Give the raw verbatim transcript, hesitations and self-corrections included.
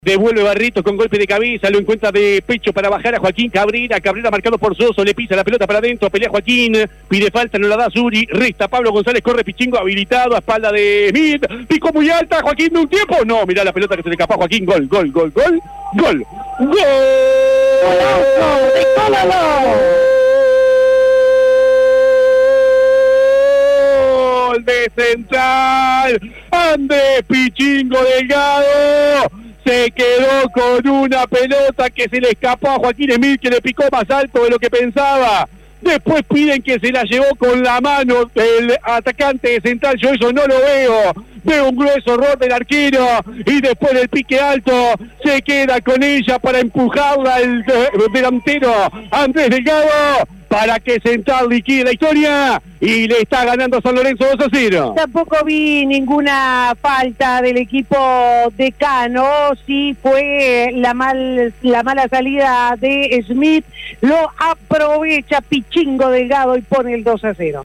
Devuelve Barritos con golpe de cabeza, lo encuentra de pecho para bajar a Joaquín Cabrera, Cabrera marcado por Soso, le pisa la pelota para adentro, pelea Joaquín, pide falta, no la da Zuri, resta Pablo González, corre Pichingo habilitado a espalda de Smith, picó muy alta, Joaquín de un tiempo, no, mirá la pelota que se le escapó a Joaquín, gol, gol, gol, gol, gol, gol, gol de Central, Andrés Pichingo Delgado. Se quedó con una pelota que se le escapó a Joaquín Smith, que le picó más alto de lo que pensaba. Después piden que se la llevó con la mano el atacante de Central. Yo eso no lo veo. Veo un grueso error del arquero y después del pique alto se queda con ella para empujarla el delantero Andrés Delgado para que Central liquide la historia y le está ganando a San Lorenzo dos a cero. Tampoco vi ninguna falta del equipo de Cano, sí fue la, mal, la mala salida de Smith, lo aprovecha Pichingo Delgado y pone el dos a cero.